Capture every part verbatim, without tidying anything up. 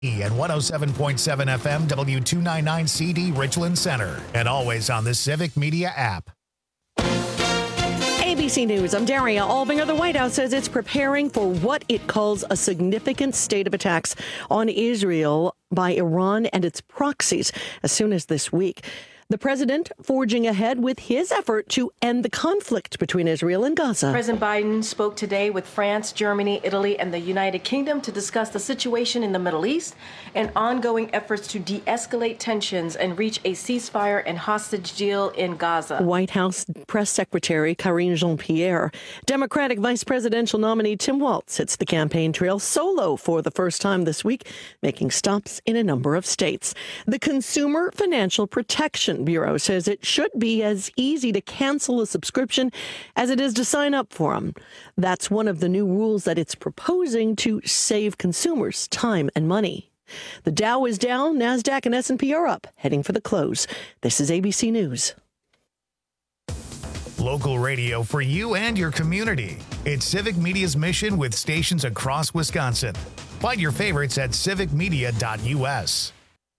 And one oh seven point seven F M, W two ninety-nine C D, Richland Center. And always on the Civic Media app. A B C News, I'm Daria Albinger. The White House says it's preparing for what it calls a significant state of attacks on Israel by Iran and its proxies as soon as this week. The president forging ahead with his effort to end the conflict between Israel and Gaza. President Biden spoke today with France, Germany, Italy, and the United Kingdom to discuss the situation in the Middle East and ongoing efforts to de-escalate tensions and reach a ceasefire and hostage deal in Gaza. White House Press Secretary Karine Jean-Pierre. Democratic Vice Presidential nominee Tim Walz hits the campaign trail solo for the first time this week, making stops in a number of states. The Consumer Financial Protection Bureau says it should be as easy to cancel a subscription as it is to sign up for them. That's one of the new rules that it's proposing to save consumers time and money. The Dow is down, NASDAQ and S and P are up, heading for the close. This is A B C News. Local radio for you and your community. It's Civic Media's mission with stations across Wisconsin. Find your favorites at civic media dot U S.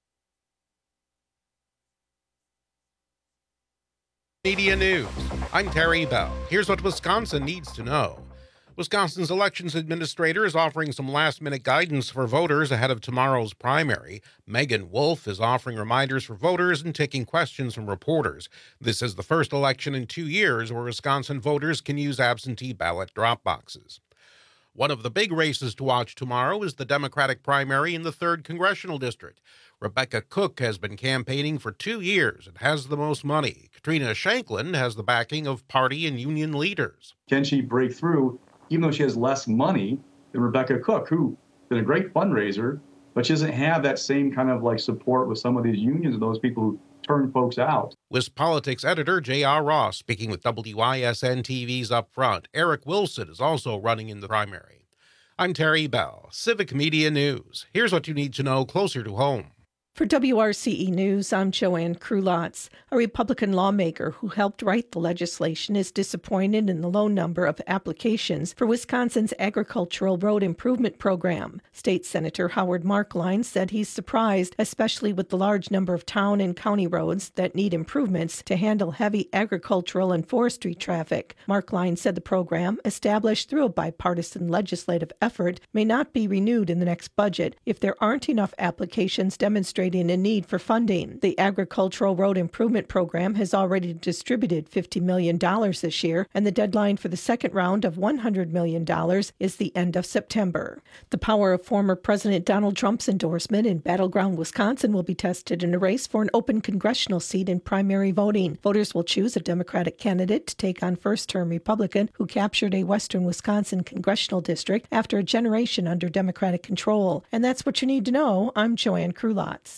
Media News. I'm Terry Bell. Here's what Wisconsin needs to know. Wisconsin's elections administrator is offering some last-minute guidance for voters ahead of tomorrow's primary. Megan Wolf is offering reminders for voters and taking questions from reporters. This is the first election in two years where Wisconsin voters can use absentee ballot drop boxes. One of the big races to watch tomorrow is the Democratic primary in the third Congressional District. Rebecca Cook has been campaigning for two years and has the most money. Katrina Shanklin has the backing of party and union leaders. Can she break through, even though she has less money than Rebecca Cook, who's been a great fundraiser, but she doesn't have that same kind of like support with some of these unions and those people who turn folks out. With politics editor J R. Ross speaking with W I S N T V's Up Front. Eric Wilson is also running in the primary. I'm Terry Bell, Civic Media News. Here's what you need to know closer to home. For W R C E News, I'm Joanne Krulotz. A Republican lawmaker who helped write the legislation is disappointed in the low number of applications for Wisconsin's Agricultural Road Improvement Program. State Senator Howard Markline said he's surprised, especially with the large number of town and county roads that need improvements to handle heavy agricultural and forestry traffic. Markline said the program, established through a bipartisan legislative effort, may not be renewed in the next budget if there aren't enough applications demonstrating a need for funding. The Agricultural Road Improvement Program has already distributed fifty million dollars this year, and the deadline for the second round of one hundred million dollars is the end of September. The power of former President Donald Trump's endorsement in battleground Wisconsin will be tested in a race for an open congressional seat in primary voting. Voters will choose a Democratic candidate to take on first-term Republican who captured a western Wisconsin congressional district after a generation under Democratic control. And that's what you need to know. I'm Joanne Krulotz.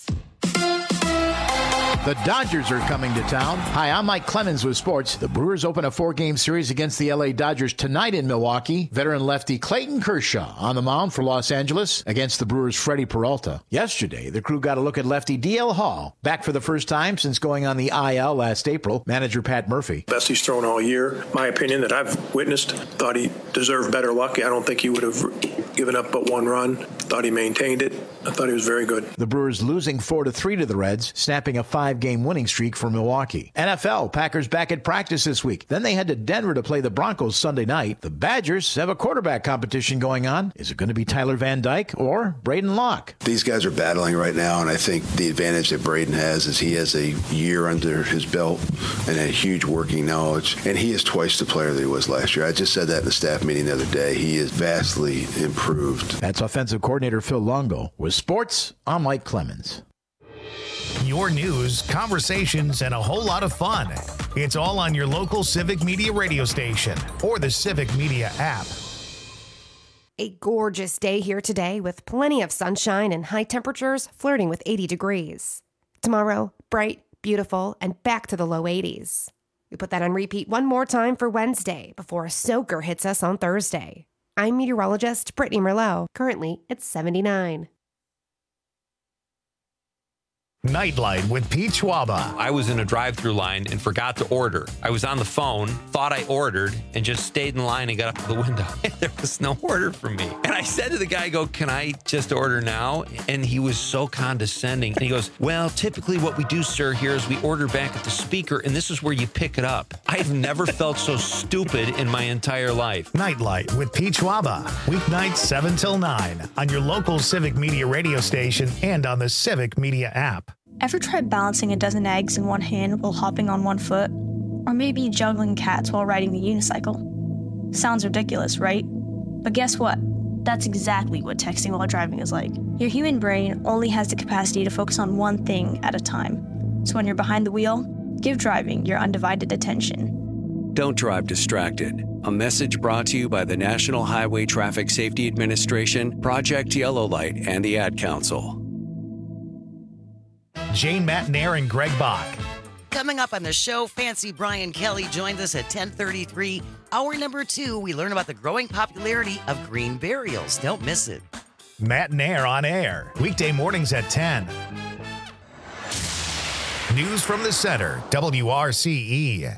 The Dodgers are coming to town. Hi, I'm Mike Clemens with sports. The Brewers open a four-game series against the L A Dodgers tonight in Milwaukee. Veteran lefty Clayton Kershaw on the mound for Los Angeles against the Brewers' Freddie Peralta. Yesterday, the crew got a look at lefty D L Hall, back for the first time since going on the I L last April. Manager Pat Murphy. Best he's thrown all year. My opinion that I've witnessed. Thought he deserved better luck. I don't think he would have given up but one run. Thought he maintained it. I thought he was very good. The Brewers losing four to three to the Reds, snapping a five-game winning streak for Milwaukee. N F L, Packers back at practice this week. Then they head to Denver to play the Broncos Sunday night. The Badgers have a quarterback competition going on. Is it going to be Tyler Van Dyke or Braden Locke? These guys are battling right now, and I think the advantage that Braden has is he has a year under his belt and a huge working knowledge, and he is twice the player that he was last year. I just said that in the staff meeting the other day. He is vastly improved. That's offensive coordinator Phil Longo. With sports, I'm Mike Clemens. Your news, conversations, and a whole lot of fun. It's all on your local Civic Media radio station or the Civic Media app. A gorgeous day here today with plenty of sunshine and high temperatures flirting with eighty degrees. Tomorrow, bright, beautiful, and back to the low eighties. We put that on repeat one more time for Wednesday before a soaker hits us on Thursday. I'm meteorologist Brittany Merlot. Currently, it's seventy-nine. Nightlight with Pete Schwaba. I was in a drive-thru line and forgot to order. I was on the phone, thought I ordered, and just stayed in line and got up to the window. There was no order for me. And I said to the guy, I go, can I just order now? And he was so condescending. And he goes, well, typically what we do, sir, here is we order back at the speaker, and this is where you pick it up. I've never felt so stupid in my entire life. Nightlight with Pete Schwaba. Weeknights seven till nine on your local Civic Media radio station and on the Civic Media app. Ever tried balancing a dozen eggs in one hand while hopping on one foot? Or maybe juggling cats while riding the unicycle? Sounds ridiculous, right? But guess what? That's exactly what texting while driving is like. Your human brain only has the capacity to focus on one thing at a time. So when you're behind the wheel, give driving your undivided attention. Don't drive distracted. A message brought to you by the National Highway Traffic Safety Administration, Project Yellow Light, and the Ad Council. Jane Matnair and Greg Bach. Coming up on the show, Fancy Brian Kelly joins us at ten thirty-three. Hour number two, we learn about the growing popularity of green burials. Don't miss it. Matnair on air, weekday mornings at ten. News from the center, W R C E.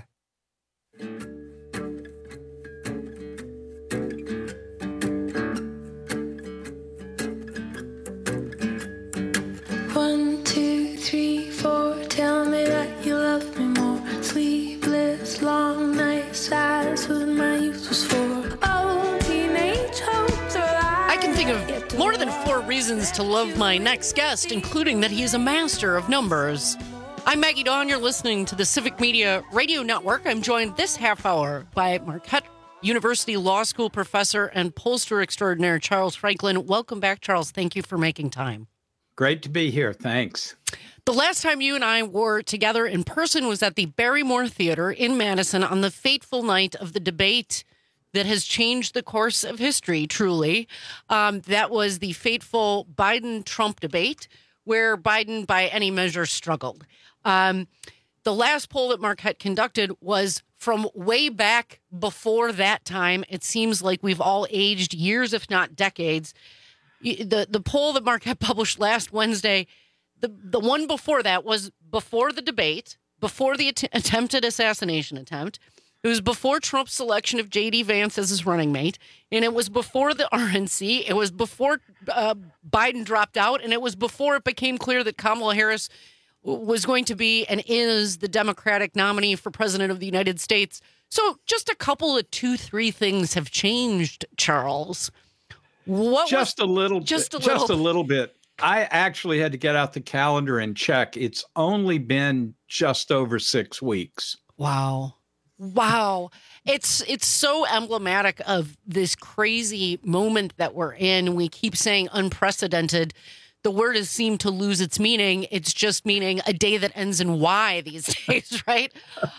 One, two, three, four, tell me that you love me more. Sleepless, long nights, that's what my youth was for. Oh, teenage hopes are I can think of more than four reasons to love my next guest, including that he is a master of numbers. I'm Maggie Dawn. You're listening to the Civic Media Radio Network. I'm joined this half hour by Marquette University Law School professor and pollster extraordinaire Charles Franklin. Welcome back, Charles. Thank you for making time. Great to be here. Thanks. The last time you and I were together in person was at the Barrymore Theater in Madison on the fateful night of the debate that has changed the course of history, truly. Um, that was the fateful Biden-Trump debate, where Biden, by any measure, struggled. Um, the last poll that Marquette conducted was from way back before that time. It seems like we've all aged years, if not decades. The the poll that Marquette published last Wednesday, the, the one before that was before the debate, before the att- attempted assassination attempt. It was before Trump's selection of J D Vance as his running mate, and it was before the R N C. It was before uh, Biden dropped out, and it was before it became clear that Kamala Harris was going to be and is the Democratic nominee for president of the United States. So just a couple of two, three things have changed, Charles. What just was, a little just bit, a little just a little bit. I actually had to get out the calendar and check. It's only been just over six weeks. Wow. Wow. It's it's so emblematic of this crazy moment that we're in. We keep saying unprecedented. The word has seemed to lose its meaning. It's just meaning a day that ends in Y these days, right?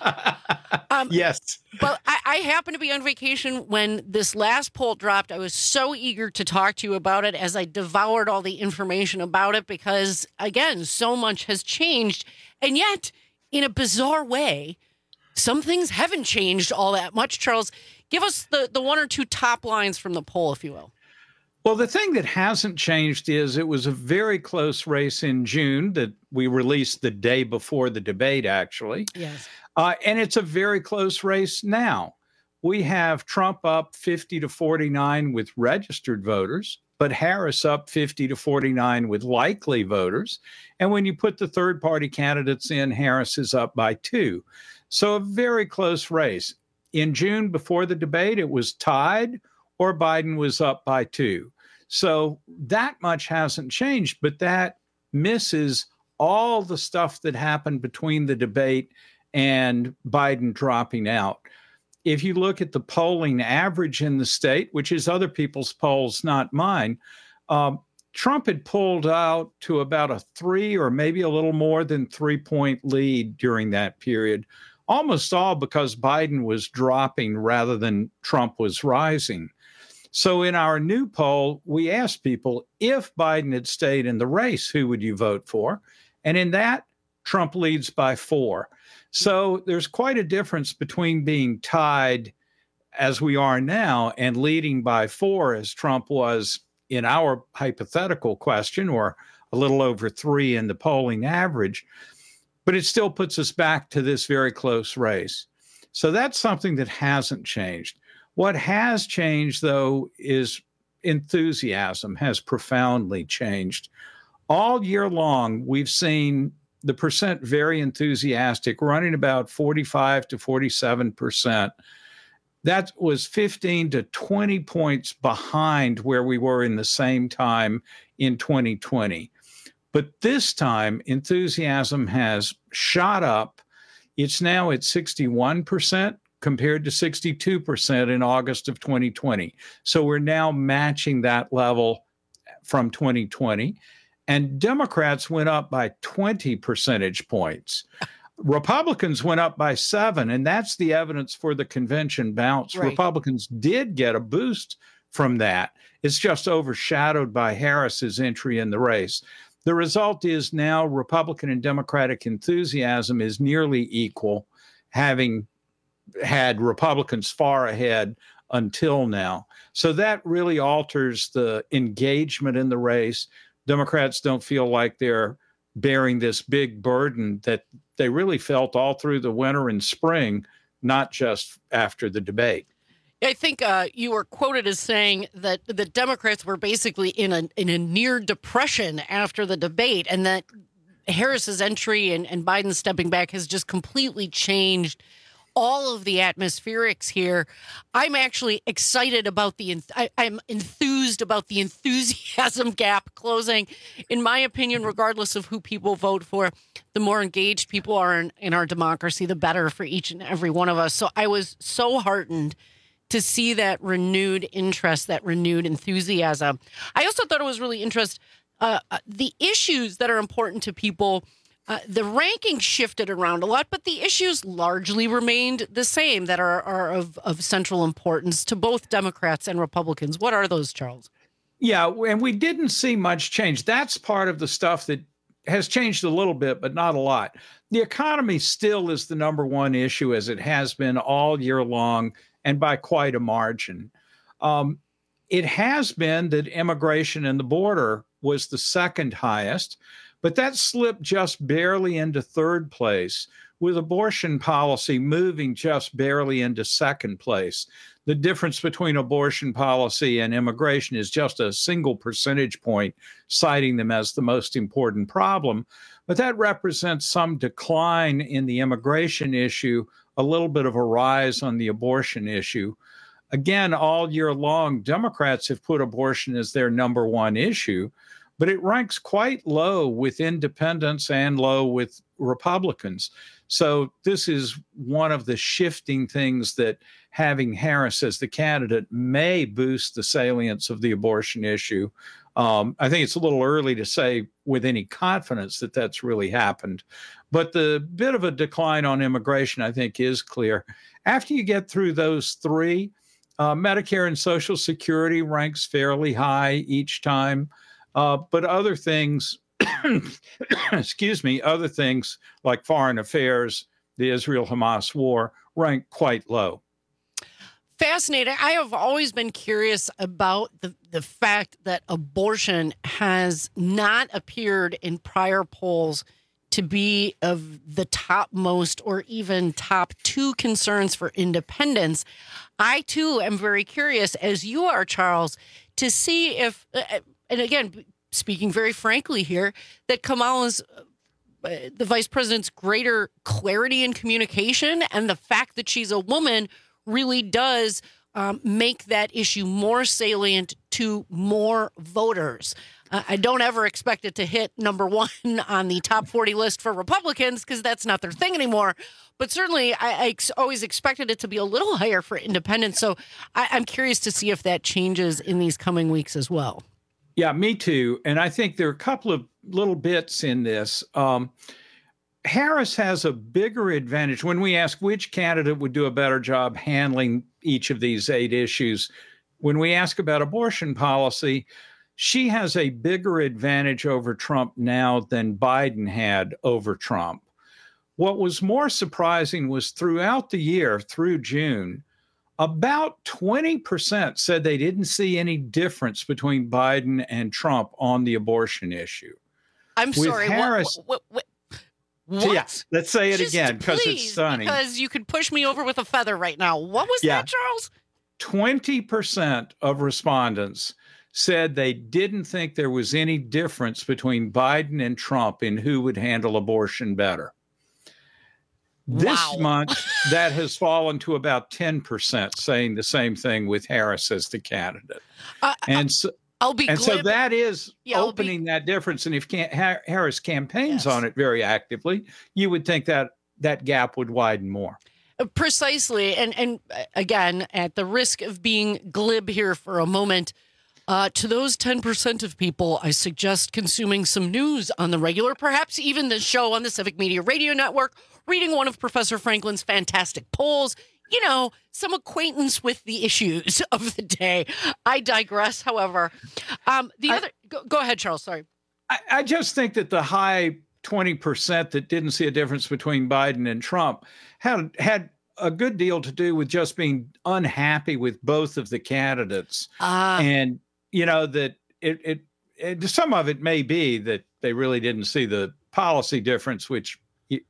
Um, yes. But I, I happened to be on vacation when this last poll dropped. I was so eager to talk to you about it as I devoured all the information about it because, again, so much has changed. And yet, in a bizarre way, some things haven't changed all that much. Charles, give us the, the one or two top lines from the poll, if you will. Well, the thing that hasn't changed is it was a very close race in June that we released the day before the debate, actually. Yes. Uh, and it's a very close race now. We have Trump up fifty to forty-nine with registered voters, but Harris up fifty to forty-nine with likely voters. And when you put the third-party candidates in, Harris is up by two. So a very close race. In June, before the debate, it was tied or Biden was up by two. So that much hasn't changed, but that misses all the stuff that happened between the debate and Biden dropping out. If you look at the polling average in the state, which is other people's polls, not mine, um, Trump had pulled out to about a three or maybe a little more than three-point lead during that period, almost all because Biden was dropping rather than Trump was rising. So in our new poll, we asked people, if Biden had stayed in the race, who would you vote for? And in that, Trump leads by four. So there's quite a difference between being tied as we are now and leading by four as Trump was in our hypothetical question or a little over three in the polling average, but it still puts us back to this very close race. So that's something that hasn't changed. What has changed, though, is enthusiasm has profoundly changed. All year long, we've seen the percent very enthusiastic running about forty-five to forty-seven percent. That was fifteen to twenty points behind where we were in the same time in twenty twenty. But this time, enthusiasm has shot up. It's now at sixty-one percent compared to sixty-two percent in August of twenty twenty. So we're now matching that level from twenty twenty. And Democrats went up by twenty percentage points. Republicans went up by seven, and that's the evidence for the convention bounce. Right. Republicans did get a boost from that. It's just overshadowed by Harris's entry in the race. The result is now Republican and Democratic enthusiasm is nearly equal, having had Republicans far ahead until now. So that really alters the engagement in the race. Democrats don't feel like they're bearing this big burden that they really felt all through the winter and spring, not just after the debate. I think uh, you were quoted as saying that the Democrats were basically in a in a near depression after the debate, and that Harris's entry and, and Biden stepping back has just completely changed all of the atmospherics here. I'm actually excited about the, I, I'm enthused about the enthusiasm gap closing. In my opinion, regardless of who people vote for, the more engaged people are in, in our democracy, the better for each and every one of us. So I was so heartened to see that renewed interest, that renewed enthusiasm. I also thought it was really interesting, uh, the issues that are important to people. Uh, the ranking shifted around a lot, but the issues largely remained the same that are, are of, of central importance to both Democrats and Republicans. What are those, Charles? Yeah, and we didn't see much change. That's part of the stuff that has changed a little bit, but not a lot. The economy still is the number one issue, as it has been all year long, and by quite a margin. Um, it has been that immigration and the border was the second highest, but that slipped just barely into third place, with abortion policy moving just barely into second place. The difference between abortion policy and immigration is just a single percentage point, citing them as the most important problem. But that represents some decline in the immigration issue, a little bit of a rise on the abortion issue. Again, all year long, Democrats have put abortion as their number one issue, but it ranks quite low with independents and low with Republicans. So this is one of the shifting things that having Harris as the candidate may boost the salience of the abortion issue. Um, I think it's a little early to say with any confidence that that's really happened. But the bit of a decline on immigration, I think, is clear. After you get through those three, uh, Medicare and Social Security ranks fairly high each time. Uh, but other things, excuse me, other things like foreign affairs, the Israel-Hamas war, rank quite low. Fascinating. I have always been curious about the, the fact that abortion has not appeared in prior polls to be of the topmost or even top two concerns for independents. I, too, am very curious, as you are, Charles, to see if... Uh, And again, speaking very frankly here, that Kamala's, uh, the vice president's greater clarity in communication and the fact that she's a woman really does um, make that issue more salient to more voters. Uh, I don't ever expect it to hit number one on the top forty list for Republicans because that's not their thing anymore. But certainly I, I ex- always expected it to be a little higher for independents. So I, I'm curious to see if that changes in these coming weeks as well. Yeah, me too. And I think there are a couple of little bits in this. Um, Harris has a bigger advantage. When we ask which candidate would do a better job handling each of these eight issues, when we ask about abortion policy, she has a bigger advantage over Trump now than Biden had over Trump. What was more surprising was throughout the year, through June, about twenty percent said they didn't see any difference between Biden and Trump on the abortion issue. I'm with sorry. Harris, what? what, what, what? So yeah, let's say it Just again because please, it's sunny. Because you could push me over with a feather right now. What was Yeah. that, Charles? twenty percent of respondents said they didn't think there was any difference between Biden and Trump in who would handle abortion better. This Wow. month, that has fallen to about ten percent, saying the same thing with Harris as the candidate. Uh, and so, I'll be and so glib- that is Yeah, I'll be- opening that difference. And if can, ha- Harris campaigns Yes. on it very actively, you would think that that gap would widen more. Precisely. And and uh, again, at the risk of being glib here for a moment, uh, to those ten percent of people, I suggest consuming some news on the regular, perhaps even the show on the Civic Media Radio Network, reading one of Professor Franklin's fantastic polls, you know, some acquaintance with the issues of the day. I digress, however. Um, the I- other, go, go ahead, Charles, sorry. I, I just think that the high twenty percent that didn't see a difference between Biden and Trump had had a good deal to do with just being unhappy with both of the candidates. Ah. And, you know, that it, it, it, some of it may be that they really didn't see the policy difference, which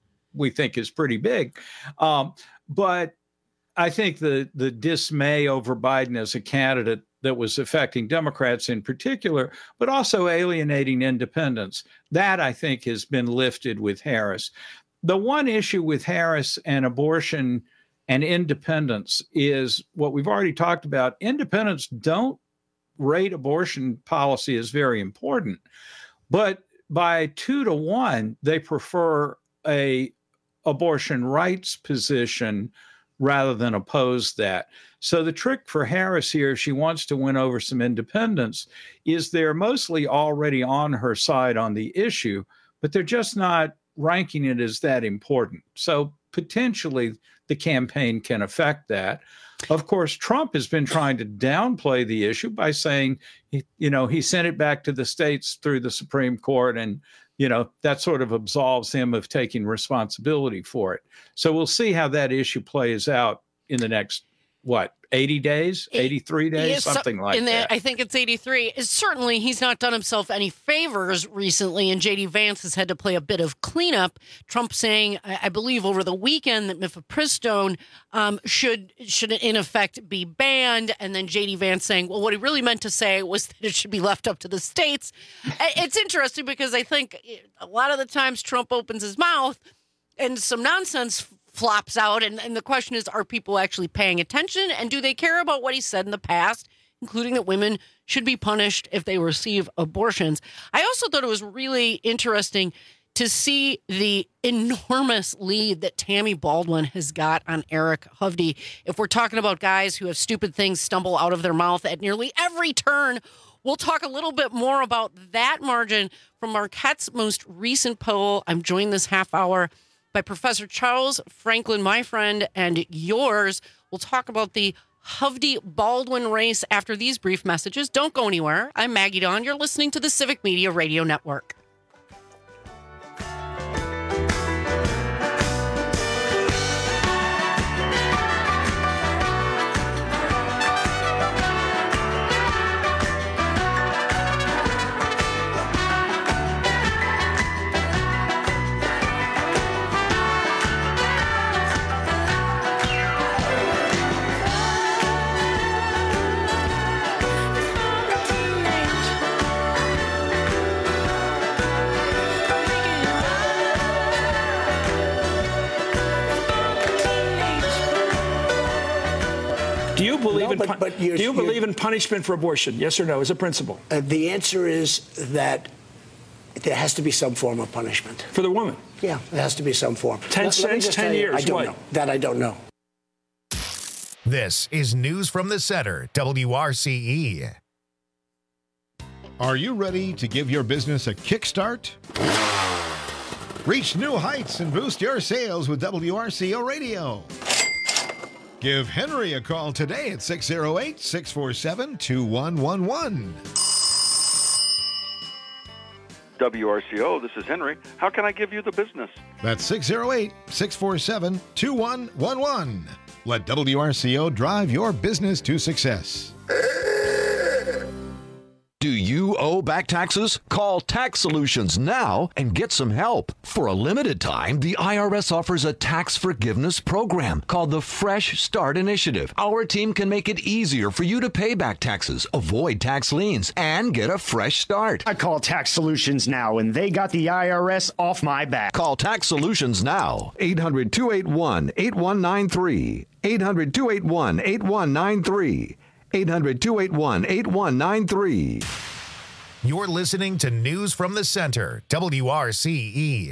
we think is pretty big. Um, but I think the, the dismay over Biden as a candidate that was affecting Democrats in particular, but also alienating independents, that I think has been lifted with Harris. The one issue with Harris and abortion and independents is what we've already talked about. Independents don't rate abortion policy as very important, but by two to one, they prefer a abortion rights position rather than oppose that. So the trick for Harris here, if she wants to win over some independents, is they're mostly already on her side on the issue, but they're just not ranking it as that important. So potentially the campaign can affect that. Of course, Trump has been trying to downplay the issue by saying, you know, he sent it back to the states through the Supreme Court, and, you know, that sort of absolves him of taking responsibility for it. So we'll see how that issue plays out in the next, what, eighty days, eighty-three days, Yeah, so- something like in that. I think it's eighty-three. Certainly, he's not done himself any favors recently, and J D Vance has had to play a bit of cleanup. Trump saying, I, I believe over the weekend, that mifepristone um, should, should in effect be banned, and then J D Vance saying, well, what he really meant to say was that it should be left up to the states. It's interesting because I think a lot of the times Trump opens his mouth and some nonsense flops out. And, and the question is, are people actually paying attention? And do they care about what he said in the past, including that women should be punished if they receive abortions? I also thought it was really interesting to see the enormous lead that Tammy Baldwin has got on Eric Hovde. If we're talking about guys who have stupid things stumble out of their mouth at nearly every turn, we'll talk a little bit more about that margin from Marquette's most recent poll. I'm joined this half hour by Professor Charles Franklin, my friend, and yours. We'll talk about the Hovde-Baldwin race after these brief messages. Don't go anywhere. I'm Maggie Dawn. You're listening to the Civic Media Radio Network. Do you believe No, in but- pu- but you're- Do you you're- believe in punishment for abortion? Yes or no, as a principle? Uh, the answer is that there has to be some form of punishment. For the woman? Yeah, there has to be some form. ten Let- let me cents, just ten tell you, years, I don't what? know. That I don't know. This is News from the Center, W R C E. Are you ready to give your business a kickstart? Reach new heights and boost your sales with W R C O Radio. Give Henry a call today at six oh eight, six four seven, two one one one. W R C O, this is Henry. How can I give you the business? That's six oh eight, six four seven, two one one one. Let W R C O drive your business to success. Do you own owe back taxes? Call Tax Solutions now and get some help. For a limited time, the I R S offers a tax forgiveness program called the Fresh Start Initiative. Our team can make it easier for you to pay back taxes, avoid tax liens, and get a fresh start. I call Tax Solutions now, and they got the I R S off my back. Call Tax Solutions now. eight hundred, two eight one, eight one nine three. eight hundred, two eight one, eight one nine three. eight hundred, two eight one, eight one nine three. You're listening to News from the Center, W R C E.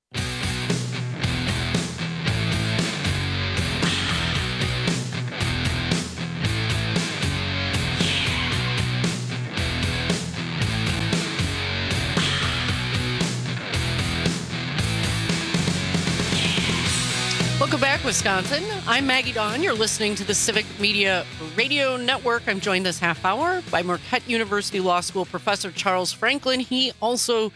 Welcome back, Wisconsin. I'm Maggie Dawn. You're listening to the Civic Media Radio Network. I'm joined this half hour by Marquette University Law School professor Charles Franklin. He also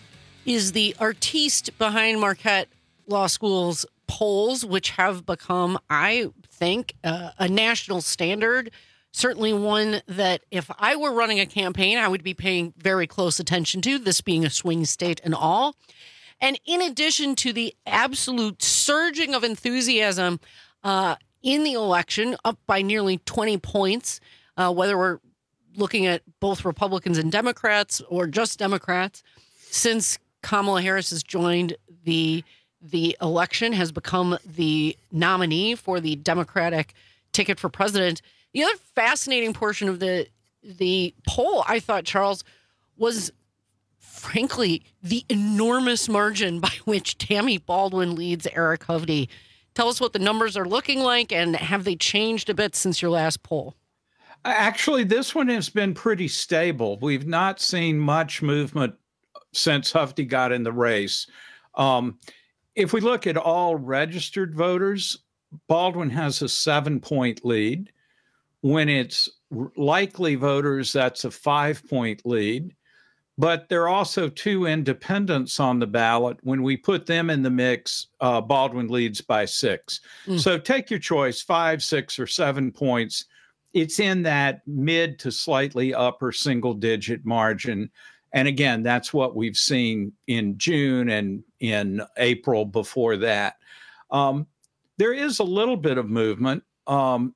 is the artiste behind Marquette Law School's polls, which have become, I think, uh, a national standard. Certainly one that if I were running a campaign, I would be paying very close attention to, this being a swing state and all. And in addition to the absolute surging of enthusiasm uh, in the election, up by nearly twenty points, uh, whether we're looking at both Republicans and Democrats or just Democrats, since Kamala Harris has joined the the election, has become the nominee for the Democratic ticket for president. The other fascinating portion of the the poll, I thought, Charles, was frankly, the enormous margin by which Tammy Baldwin leads Eric Hovde. Tell us what the numbers are looking like, and have they changed a bit since your last poll? Actually, this one has been pretty stable. We've not seen much movement since Hovde got in the race. Um, if we look at all registered voters, Baldwin has a seven-point lead. When it's likely voters, that's a five-point lead. But there are also two independents on the ballot. When we put them in the mix, uh, Baldwin leads by six. Mm. So take your choice, five, six, or seven points. It's in that mid to slightly upper single-digit margin. And again, that's what we've seen in June and in April before that. Um, there is a little bit of movement. Um,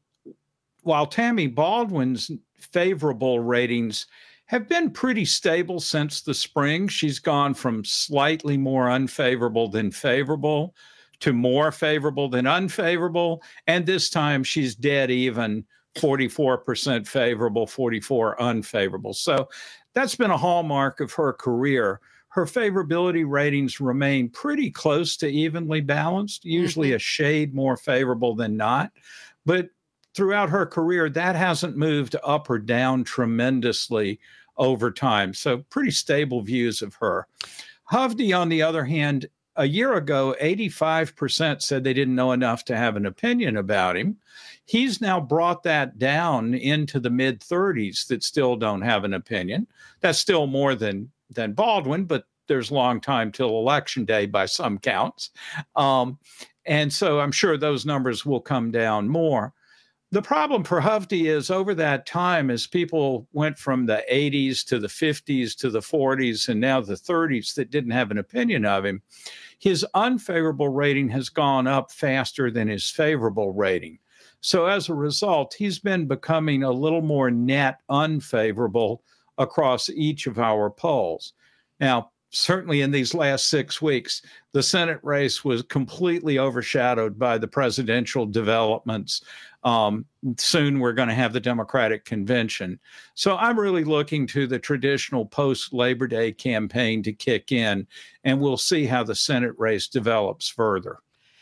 while Tammy Baldwin's favorable ratings have been pretty stable since the spring. She's gone from slightly more unfavorable than favorable to more favorable than unfavorable. And this time she's dead even, forty-four percent favorable, forty-four unfavorable. So that's been a hallmark of her career. Her favorability ratings remain pretty close to evenly balanced, usually mm-hmm. a shade more favorable than not. But throughout her career, that hasn't moved up or down tremendously over time. So pretty stable views of her. Hovde, on the other hand, a year ago, eighty-five percent said they didn't know enough to have an opinion about him. He's now brought that down into the mid thirties that still don't have an opinion. That's still more than, than Baldwin, but there's a long time till election day by some counts. Um, and so I'm sure those numbers will come down more. The problem for Hovde is over that time, as people went from the eighties to the fifties to the forties and now the thirties that didn't have an opinion of him, his unfavorable rating has gone up faster than his favorable rating. So as a result, he's been becoming a little more net unfavorable across each of our polls. Now, certainly in these last six weeks, the Senate race was completely overshadowed by the presidential developments. Um, soon we're going to have the Democratic convention. So I'm really looking to the traditional post-Labor Day campaign to kick in, and we'll see how the Senate race develops further.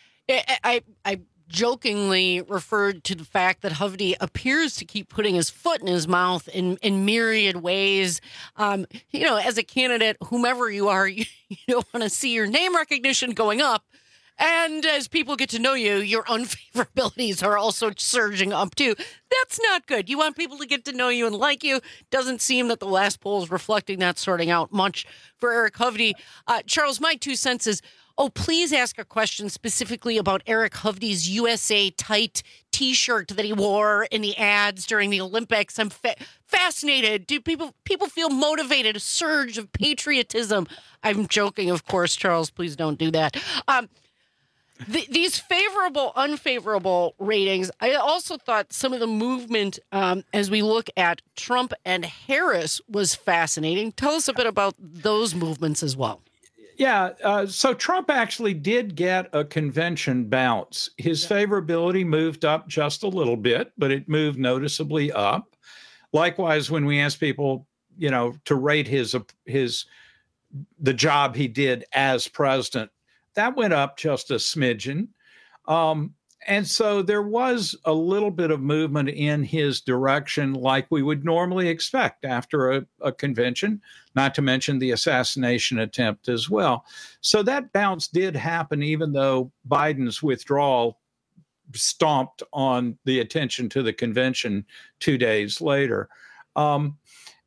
I, I, I jokingly referred to the fact that Hovde appears to keep putting his foot in his mouth in, in myriad ways. Um, you know, as a candidate, whomever you are, you, you don't want to see your name recognition going up. And as people get to know you, your unfavorabilities are also surging up too. That's not good. You want people to get to know you and like you. Doesn't seem that the last poll is reflecting that, sorting out much for Eric Hovde. Uh, Charles, my two cents is, oh, please ask a question specifically about Eric Hovde's U S A tight T-shirt that he wore in the ads during the Olympics. I'm fa- fascinated. Do people people feel motivated? A surge of patriotism. I'm joking, of course, Charles. Please don't do that. Um, th- these favorable, unfavorable ratings. I also thought some of the movement um, as we look at Trump and Harris was fascinating. Tell us a bit about those movements as well. Yeah, uh, so Trump actually did get a convention bounce. His favorability moved up just a little bit, but it moved noticeably up. Likewise, when we asked people, you know, to rate his his the job he did as president, that went up just a smidgen. Um, and so there was a little bit of movement in his direction like we would normally expect after a, a convention, not to mention the assassination attempt as well. So that bounce did happen, even though Biden's withdrawal stomped on the attention to the convention two days later. Um,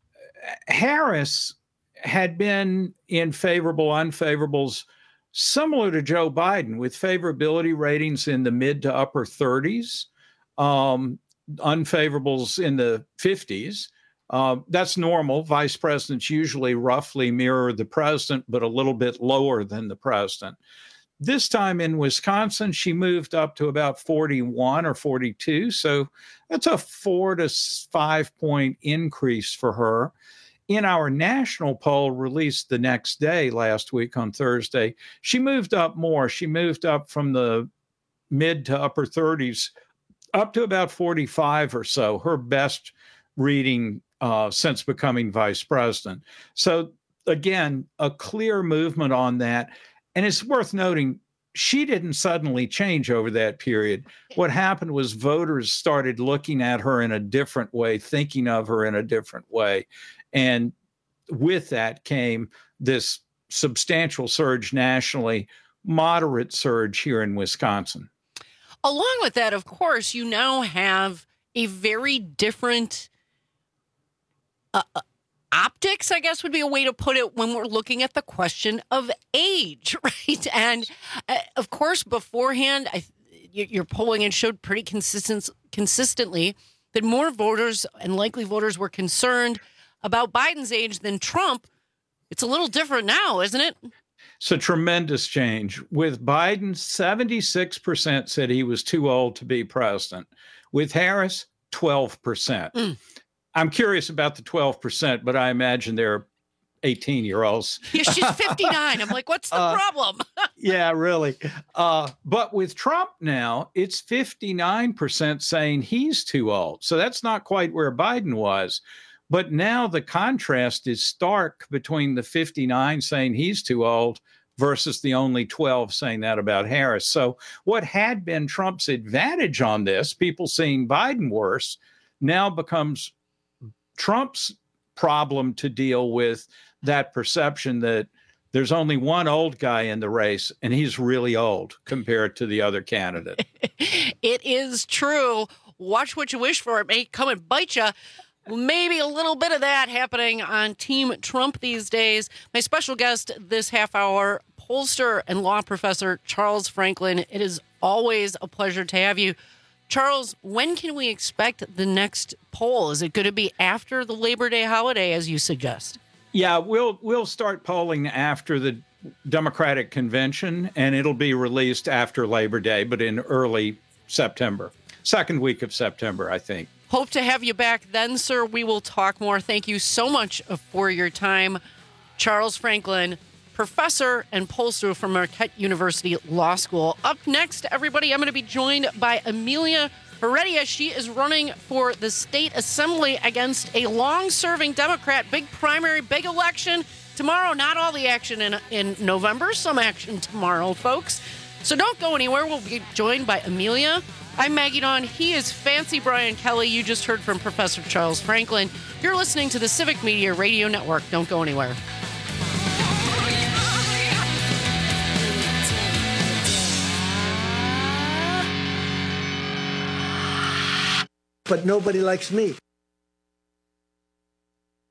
Harris had been in favorable, unfavorables similar to Joe Biden, with favorability ratings in the mid to upper thirties, um, unfavorables in the fifties. Uh, that's normal. Vice presidents usually roughly mirror the president, but a little bit lower than the president. This time in Wisconsin, she moved up to about forty-one or forty-two. So that's a four to five point increase for her. In our national poll released the next day, last week on Thursday, she moved up more. She moved up from the mid to upper thirties up to about forty-five or so, her best reading uh, since becoming vice president. So again, a clear movement on that. And it's worth noting, she didn't suddenly change over that period. What happened was voters started looking at her in a different way, thinking of her in a different way. And with that came this substantial surge nationally, moderate surge here in Wisconsin. Along with that, of course, you now have a very different uh, optics, I guess would be a way to put it, when we're looking at the question of age, right? And uh, of course, beforehand, I, your polling and showed pretty consistent, consistently that more voters and likely voters were concerned about Biden's age than Trump. It's a little different now, isn't it? It's a tremendous change. With Biden, seventy-six percent said he was too old to be president. With Harris, twelve percent. Mm. I'm curious about the twelve percent, but I imagine they're eighteen-year-olds. Yeah, she's fifty-nine. I'm like, what's the uh, problem? Yeah, really. Uh, but with Trump now, it's fifty-nine percent saying he's too old. So that's not quite where Biden was. But now the contrast is stark between the fifty-nine saying he's too old versus the only twelve saying that about Harris. So what had been Trump's advantage on this, people seeing Biden worse, now becomes Trump's problem to deal with, that perception that there's only one old guy in the race, and he's really old compared to the other candidate. It is true. Watch what you wish for. It may come and bite you. Maybe a little bit of that happening on Team Trump these days. My special guest this half hour, pollster and law professor Charles Franklin. It is always a pleasure to have you. Charles, when can we expect the next poll? Is it going to be after the Labor Day holiday, as you suggest? Yeah, we'll we'll start polling after the Democratic convention, and it'll be released after Labor Day, but in early September, second week of September, I think. Hope to have you back then, sir. We will talk more. Thank you so much for your time. Charles Franklin, professor and pollster from Marquette University Law School. Up next, everybody, I'm going to be joined by Amelia Heredia. She is running for the state assembly against a long-serving Democrat. Big primary, big election tomorrow. Not all the action in, in November. Some action tomorrow, folks. So don't go anywhere. We'll be joined by Amelia. I'm Maggie Dawn. He is Fancy Brian Kelly. You just heard from Professor Charles Franklin. You're listening to the Civic Media Radio Network. Don't go anywhere. But nobody likes me.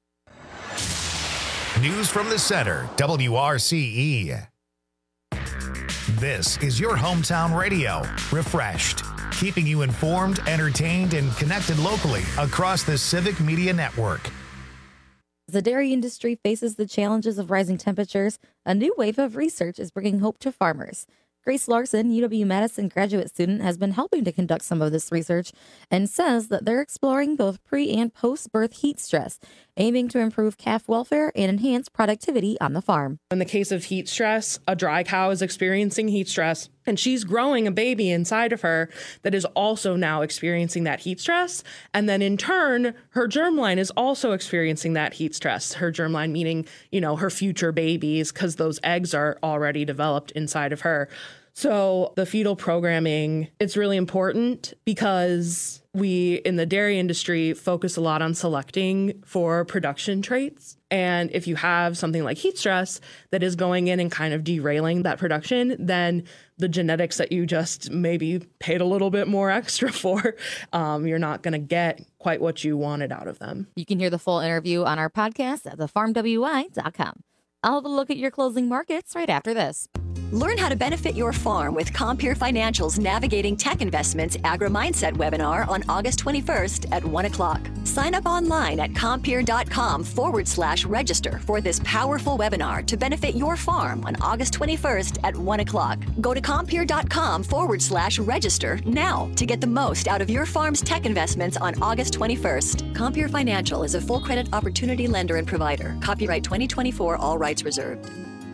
News from the center, W R C E. This is your hometown radio, Refreshed, keeping you informed, entertained, and connected locally across the Civic Media Network. As the dairy industry faces the challenges of rising temperatures, a new wave of research is bringing hope to farmers. Grace Larson, U W-Madison graduate student, has been helping to conduct some of this research and says that they're exploring both pre- and post-birth heat stress, aiming to improve calf welfare and enhance productivity on the farm. In the case of heat stress, a dry cow is experiencing heat stress, and she's growing a baby inside of her that is also now experiencing that heat stress. And then in turn, her germline is also experiencing that heat stress. Her germline meaning, you know, her future babies, because those eggs are already developed inside of her. So the fetal programming, it's really important because we, in the dairy industry, focus a lot on selecting for production traits. And if you have something like heat stress that is going in and kind of derailing that production, then the genetics that you just maybe paid a little bit more extra for, um, you're not going to get quite what you wanted out of them. You can hear the full interview on our podcast at the farm w i dot com. I'll have a look at your closing markets right after this. Learn how to benefit your farm with Compeer Financial's Navigating Tech Investments Agri-Mindset webinar on August twenty-first at one o'clock. Sign up online at Compeer.com forward slash register for this powerful webinar to benefit your farm on August twenty-first at one o'clock. Go to Compeer.com forward slash register now to get the most out of your farm's tech investments on August twenty-first. Compeer Financial is a full credit opportunity lender and provider. Copyright twenty twenty-four, all rights reserved.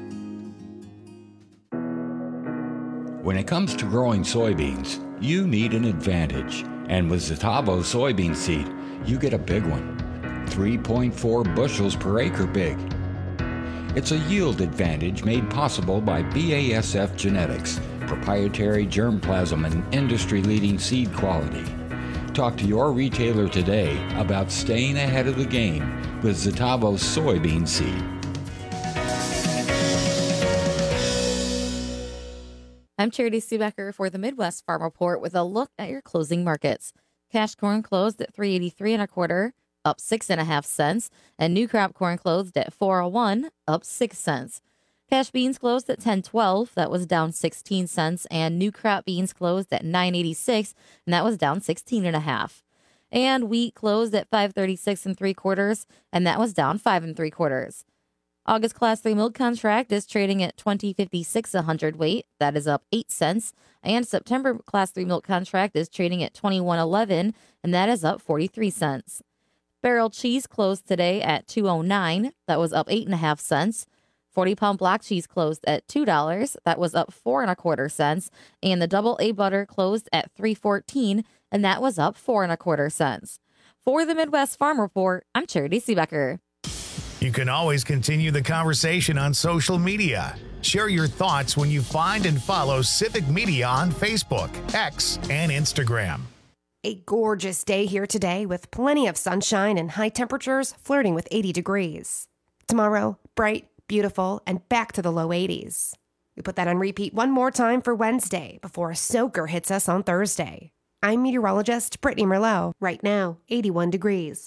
When it comes to growing soybeans, you need an advantage. And with Zetavo soybean seed, you get a big one. three point four bushels per acre big. It's a yield advantage made possible by B A S F genetics, proprietary germplasm, and industry-leading seed quality. Talk to your retailer today about staying ahead of the game with Zetavo soybean seed. I'm Charity Seebecker for the Midwest Farm Report with a look at your closing markets. Cash corn closed at three eighty-three and a quarter, up six and a half cents, and new crop corn closed at four oh one, up six cents. Cash beans closed at ten twelve, that was down sixteen cents, and new crop beans closed at nine eighty-six, and that was down sixteen and a half. And wheat closed at five thirty-six and three quarters, and that was down five and three quarters. August Class three milk contract is trading at twenty fifty-six a hundredweight. That is up eight cents. And September Class three milk contract is trading at twenty-one eleven, and that is up forty-three cents. Barrel cheese closed today at two oh nine. That was up eight and a half cents. forty pound block cheese closed at two dollars. That was up four and a quarter cents. And the double A butter closed at three fourteen, and that was up four and a quarter cents. For the Midwest Farm Report, I'm Charity Seebecker. You can always continue the conversation on social media. Share your thoughts when you find and follow Civic Media on Facebook, X, and Instagram. A gorgeous day here today with plenty of sunshine and high temperatures flirting with eighty degrees. Tomorrow, bright, beautiful, and back to the low eighties. We put that on repeat one more time for Wednesday before a soaker hits us on Thursday. I'm meteorologist Brittany Merlot. Right now, eighty-one degrees.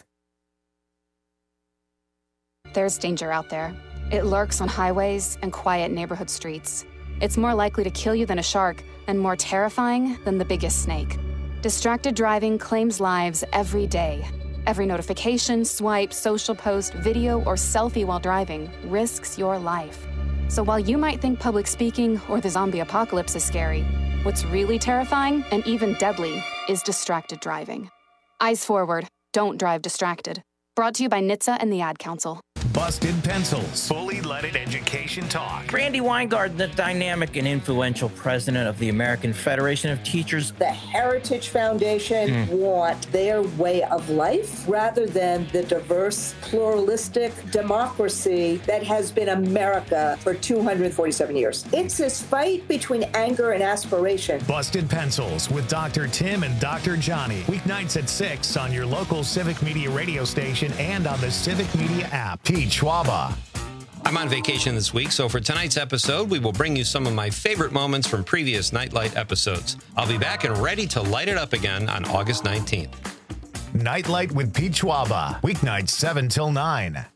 There's danger out there. It lurks on highways and quiet neighborhood streets. It's more likely to kill you than a shark and more terrifying than the biggest snake. Distracted driving claims lives every day. Every notification, swipe, social post, video, or selfie while driving risks your life. So while you might think public speaking or the zombie apocalypse is scary, what's really terrifying and even deadly is distracted driving. Eyes forward. Don't drive distracted. Brought to you by N H T S A and the Ad Council. Busted Pencils. Fully leaded education talk. Randy Weingart, the dynamic and influential president of the American Federation of Teachers. The Heritage Foundation mm. want their way of life rather than the diverse, pluralistic democracy that has been America for two hundred forty-seven years. It's this fight between anger and aspiration. Busted Pencils with Doctor Tim and Doctor Johnny. Weeknights at six on your local Civic Media radio station and on the Civic Media app. Pete Schwaba. I'm on vacation this week, so for tonight's episode, we will bring you some of my favorite moments from previous Nightlight episodes. I'll be back and ready to light it up again on August nineteenth. Nightlight with Pete Schwaba. Weeknights seven till nine.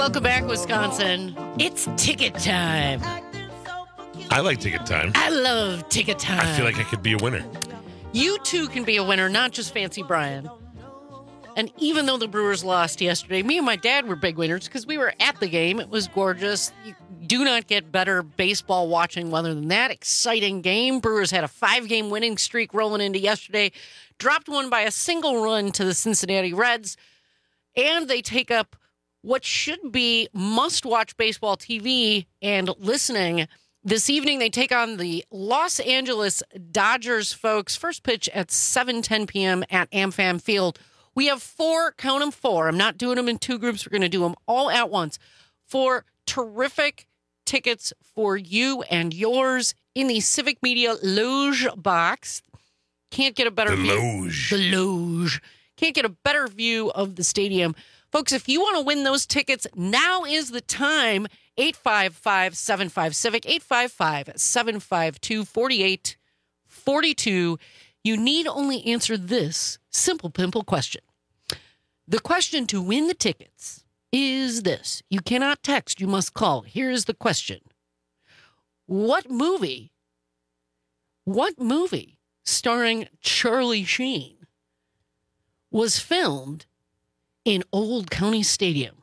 Welcome back, Wisconsin. It's ticket time. I like ticket time. I love ticket time. I feel like I could be a winner. You too can be a winner, not just Fancy Brian. And even though the Brewers lost yesterday, me and my dad were big winners because we were at the game. It was gorgeous. You do not get better baseball watching weather than that. Exciting game. Brewers had a five-game winning streak rolling into yesterday. Dropped one by a single run to the Cincinnati Reds. And they take up what should be must-watch baseball T V and listening. This evening, they take on the Los Angeles Dodgers, folks. First pitch at seven ten p.m. at AmFam Field. We have four, count them four. I'm not doing them in two groups. We're going to do them all at once. Four terrific tickets for you and yours in the Civic Media Loge box. Can't get a better the view. Loge. The Loge. Can't get a better view of the stadium. Folks, if you want to win those tickets, now is the time. eight five five, seven five, CIVIC, eight five five, seven five two, four eight four two. You need only answer this simple pimple question. The question to win the tickets is this. You cannot text, you must call. Here's the question. What movie, what movie starring Charlie Sheen was filmed in Old County Stadium?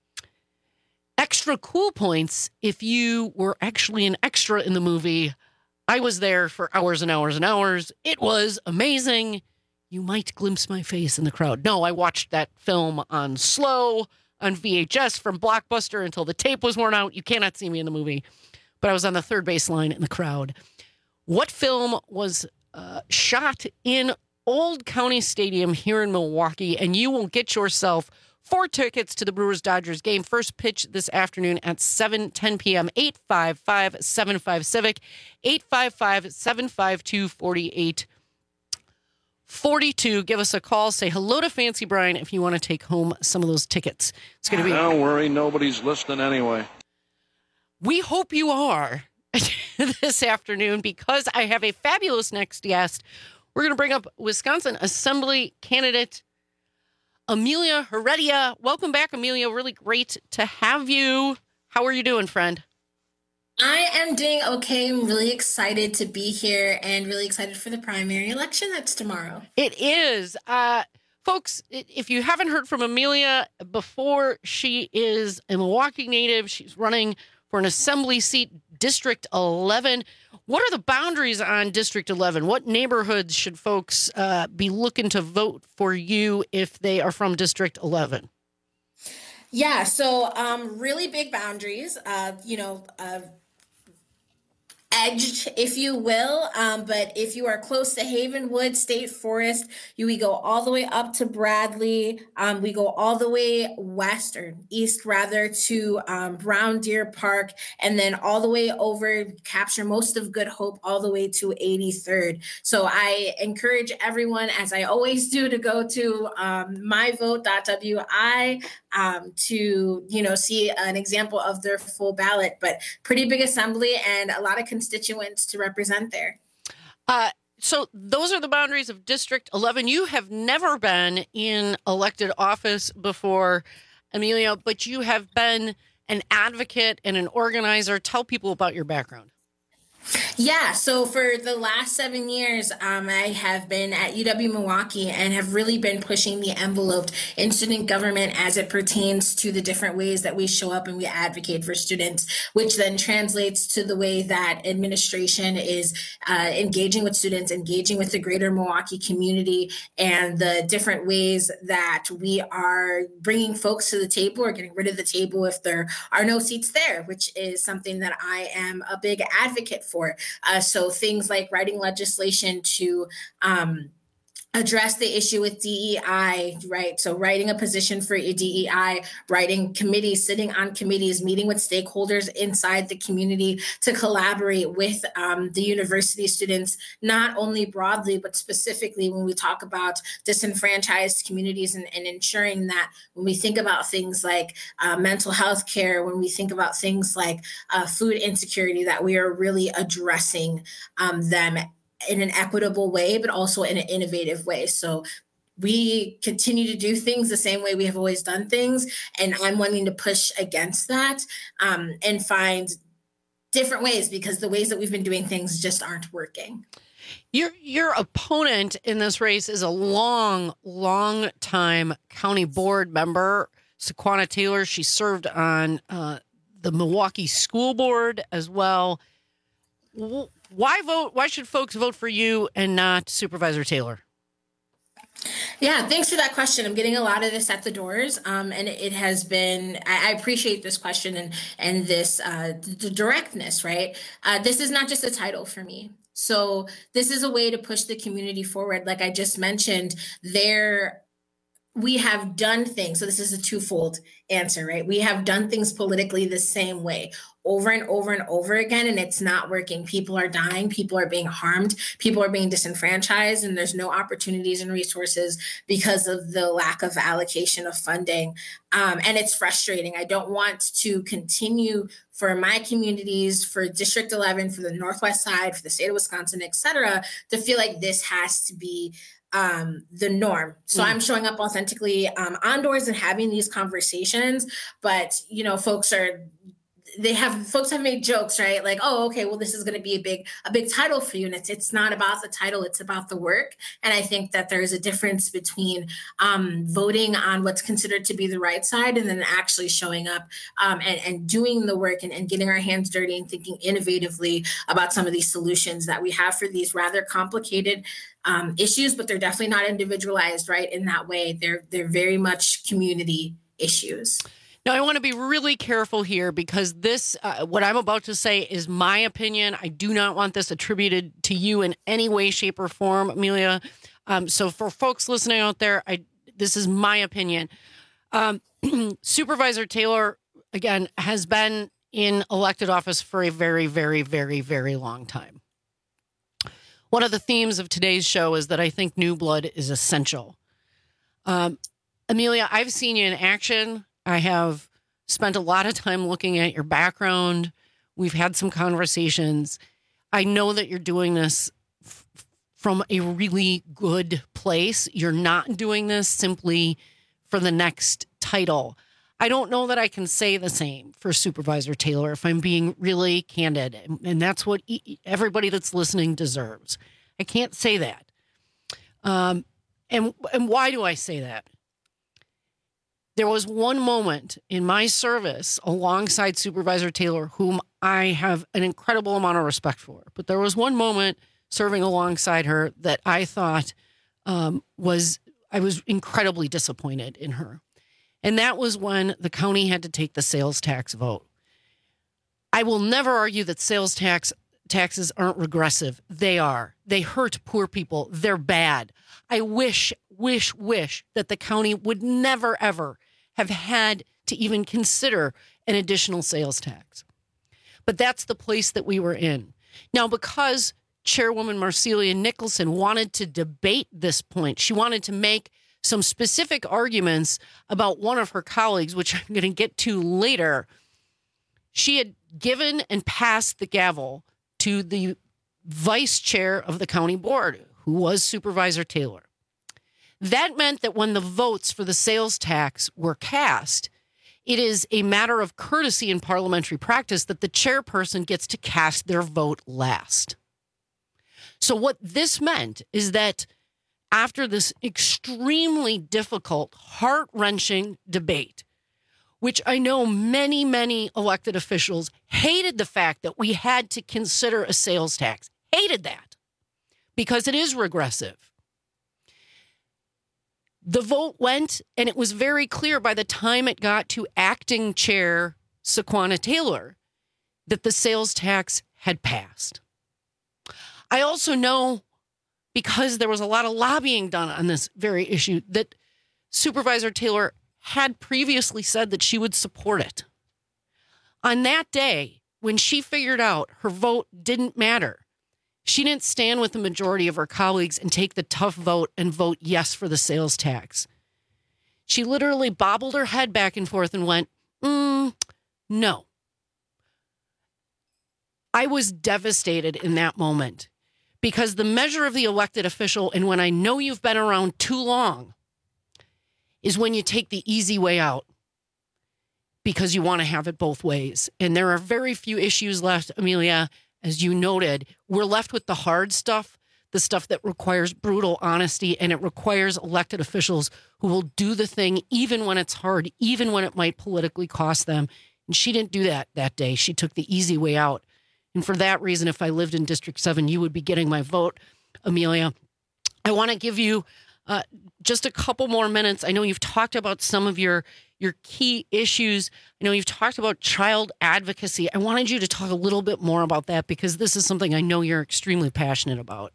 Extra cool points if you were actually an extra in the movie. I was there for hours and hours and hours. It was amazing. You might glimpse my face in the crowd. No, I watched that film on slow, on V H S from Blockbuster until the tape was worn out. You cannot see me in the movie. But I was on the third base line in the crowd. What film was uh, shot in Old County Stadium here in Milwaukee? And you will get yourself four tickets to the Brewers-Dodgers game. First pitch this afternoon at seven ten p.m. eight five five, seven five, CIVIC, eight five five, seven five two, four eight four two. Give us a call. Say hello to Fancy Brian if you want to take home some of those tickets. It's going to be. Don't worry, nobody's listening anyway. We hope you are this afternoon because I have a fabulous next guest. We're going to bring up Wisconsin Assembly candidate Amelia Heredia. Welcome back, Amelia. Really great to have you. How are you doing, friend? I am doing okay. I'm really excited to be here and really excited for the primary election that's tomorrow. It is. Uh, folks, if you haven't heard from Amelia before, she is a Milwaukee native. She's running for an assembly seat, District eleven. What are the boundaries on District eleven? What neighborhoods should folks uh, be looking to vote for you if they are from District eleven? Yeah, so um, really big boundaries, uh, you know, uh, edged, if you will. Um, but if you are close to Havenwood State Forest, you we go all the way up to Bradley. Um, we go all the way west or east rather to um, Brown Deer Park, and then all the way over, capture most of Good Hope all the way to eighty-third. So I encourage everyone, as I always do, to go to um, my vote dot w i um, to, you know, see an example of their full ballot. But pretty big assembly and a lot of constituents to represent there. Uh, so those are the boundaries of District eleven. You have never been in elected office before, Amelia, but you have been an advocate and an organizer. Tell people about your background. Yeah, so for the last seven years, um, I have been at U W Milwaukee and have really been pushing the envelope in student government as it pertains to the different ways that we show up and we advocate for students, which then translates to the way that administration is uh, engaging with students, engaging with the greater Milwaukee community, and the different ways that we are bringing folks to the table or getting rid of the table if there are no seats there, which is something that I am a big advocate for. For. Uh, so things like writing legislation to um, address the issue with D E I, right? So writing a position for D E I, writing committees, sitting on committees, meeting with stakeholders inside the community to collaborate with um, the university students, not only broadly, but specifically when we talk about disenfranchised communities and, and ensuring that when we think about things like uh, mental health care, when we think about things like uh, food insecurity, that we are really addressing um, them in an equitable way, but also in an innovative way. So we continue to do things the same way we have always done things. And I'm wanting to push against that um, and find different ways, because the ways that we've been doing things just aren't working. Your your opponent in this race is a long, long time county board member, Sequana Taylor. She served on uh, the Milwaukee School Board as well. Why vote? Why should folks vote for you and not Supervisor Taylor? Yeah, thanks for that question. I'm getting a lot of this at the doors, um, and it has been. I, I appreciate this question and and this uh, the directness. Right, uh, this is not just a title for me. So this is a way to push the community forward. Like I just mentioned, there we have done things. So this is a twofold answer, right? We have done things politically the same way over and over and over again, and it's not working. People are dying, people are being harmed, people are being disenfranchised, and there's no opportunities and resources because of the lack of allocation of funding. Um, and it's frustrating. I don't want to continue for my communities, for District eleven, for the Northwest side, for the state of Wisconsin, et cetera, to feel like this has to be um, the norm. So mm. I'm showing up authentically um, on doors and having these conversations, but, you know, folks are, they have, folks have made jokes, right? Like, oh, okay, well, this is going to be a big, a big title for you. And it's, it's not about the title, it's about the work. And I think that there's a difference between um, voting on what's considered to be the right side and then actually showing up um, and, and doing the work and, and getting our hands dirty and thinking innovatively about some of these solutions that we have for these rather complicated um, issues, but they're definitely not individualized, right? In that way, they're, they're very much community issues. Now, I want to be really careful here because this, uh, what I'm about to say is my opinion. I do not want this attributed to you in any way, shape, or form, Amelia. Um, so for folks listening out there, I this is my opinion. Um, Supervisor Taylor, again, has been in elected office for a very, very, very, very long time. One of the themes of today's show is that I think new blood is essential. Um, Amelia, I've seen you in action. I have spent a lot of time looking at your background. We've had some conversations. I know that you're doing this f- from a really good place. You're not doing this simply for the next title. I don't know that I can say the same for Supervisor Taylor, if I'm being really candid. And, and that's what e- everybody that's listening deserves. I can't say that. Um, and and why do I say that? There was one moment in my service alongside Supervisor Taylor, whom I have an incredible amount of respect for. But there was one moment serving alongside her that I thought um, was, I was incredibly disappointed in her. And that was when the county had to take the sales tax vote. I will never argue that sales tax taxes aren't regressive. They are. They hurt poor people. They're bad. I wish, wish, wish that the county would never, ever have had to even consider an additional sales tax. But that's the place that we were in. Now, because Chairwoman Marcelia Nicholson wanted to debate this point, she wanted to make some specific arguments about one of her colleagues, which I'm going to get to later. She had given and passed the gavel to the vice chair of the county board, who was Supervisor Taylor. That meant that when the votes for the sales tax were cast, it is a matter of courtesy in parliamentary practice that the chairperson gets to cast their vote last. So what this meant is that after this extremely difficult, heart-wrenching debate, which I know many, many elected officials hated the fact that we had to consider a sales tax, hated that, because it is regressive. The vote went, and it was very clear by the time it got to acting chair Sequana Taylor that the sales tax had passed. I also know, because there was a lot of lobbying done on this very issue, that Supervisor Taylor had previously said that she would support it. On that day, when she figured out her vote didn't matter, she didn't stand with the majority of her colleagues and take the tough vote and vote yes for the sales tax. She literally bobbled her head back and forth and went, mm, no. I was devastated in that moment Because the measure of the elected official, and when I know you've been around too long, is when you take the easy way out because you want to have it both ways. And there are very few issues left, Amelia, as you noted. We're left with the hard stuff, the stuff that requires brutal honesty, and it requires elected officials who will do the thing even when it's hard, even when it might politically cost them. And she didn't do that that day. She took the easy way out. And for that reason, if I lived in District seven, you would be getting my vote, Amelia. I want to give you uh, just a couple more minutes. I know you've talked about some of your, your key issues. I know you've talked about child advocacy. I wanted you to talk a little bit more about that because this is something I know you're extremely passionate about.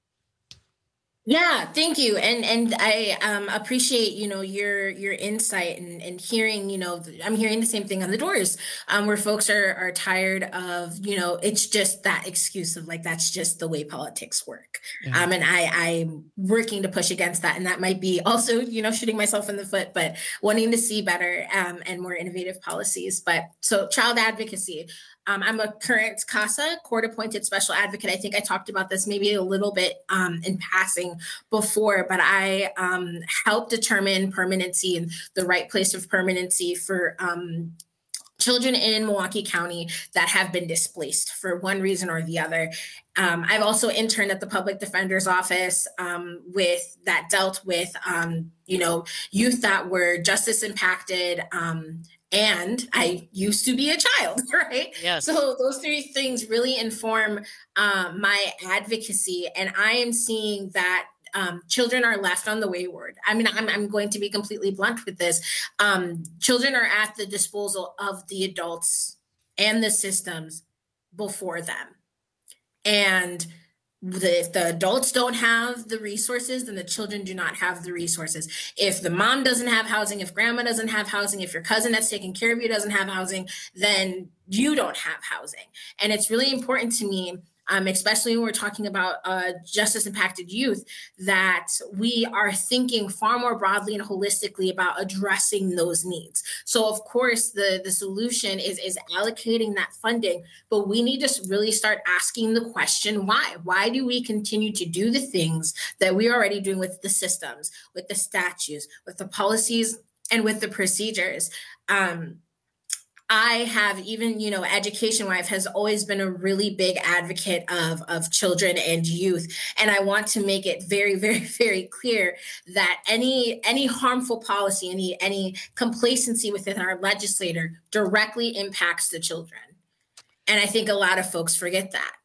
Yeah, thank you. And and I um, appreciate, you know, your your insight and, and hearing, you know, I'm hearing the same thing on the doors um, where folks are are tired of, you know, it's just that excuse of like, that's just the way politics work. Yeah. Um, and I, I'm working to push against that. And that might be also, you know, shooting myself in the foot, but wanting to see better um, and more innovative policies. But so child advocacy. Um, I'm a current CASA, court-appointed special advocate. I think I talked about this maybe a little bit um, in passing before, but I um, help determine permanency and the right place of permanency for um, children in Milwaukee County that have been displaced for one reason or the other. Um, I've also interned at the public defender's office um, with that dealt with, um, you know, youth that were justice impacted. Um, And I used to be a child, right? Yes. So those three things really inform um, my advocacy. And I am seeing that um, children are left on the wayward. I mean, I'm, I'm going to be completely blunt with this. Um, children are at the disposal of the adults and the systems before them. And The, if the adults don't have the resources, then the children do not have the resources. If the mom doesn't have housing, if grandma doesn't have housing, if your cousin that's taking care of you doesn't have housing, then you don't have housing. And it's really important to me, um, especially when we're talking about uh, justice impacted youth, that we are thinking far more broadly and holistically about addressing those needs. So of course, the, the solution is, is allocating that funding, but we need to really start asking the question, why? Why do we continue to do the things that we're already doing with the systems, with the statutes, with the policies, and with the procedures? Um, I have even, you know, Education Wife has always been a really big advocate of, of children and youth. And I want to make it very, very, very clear that any any harmful policy, any any complacency within our legislator directly impacts the children. And I think a lot of folks forget that.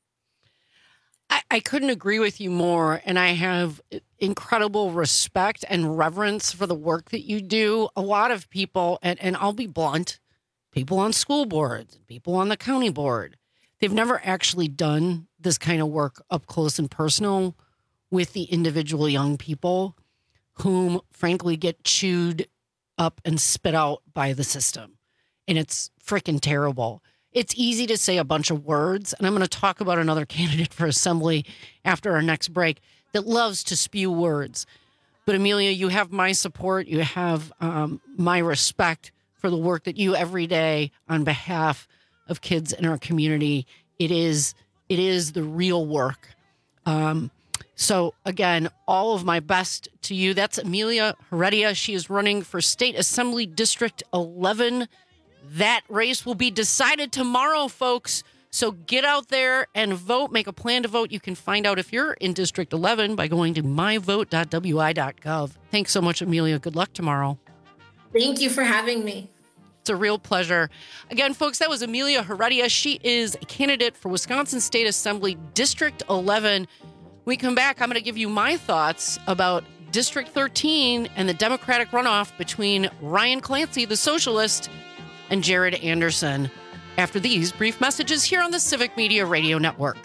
I, I couldn't agree with you more. And I have incredible respect and reverence for the work that you do. A lot of people, and, and I'll be blunt, people on school boards, people on the county board, they've never actually done this kind of work up close and personal with the individual young people whom, frankly, get chewed up and spit out by the system. And it's freaking terrible. It's easy to say a bunch of words, and I'm going to talk about another candidate for assembly after our next break that loves to spew words. But Amelia, you have my support. You have um, my respect for the work that you every day on behalf of kids in our community. It is it is the real work. Um, so again, all of my best to you. That's Amelia Heredia. She is running for State Assembly District eleven. That race will be decided tomorrow, folks. So get out there and vote. Make a plan to vote. You can find out if you're in District eleven by going to my vote dot w i dot gov. Thanks so much, Amelia. Good luck tomorrow. Thank you for having me. It's a real pleasure. Again, folks, that was Amelia Heredia. She is a candidate for Wisconsin State Assembly District eleven. When we come back, I'm going to give you my thoughts about District thirteen and the Democratic runoff between Ryan Clancy, the socialist, and Jared Anderson after these brief messages here on the Civic Media Radio Network.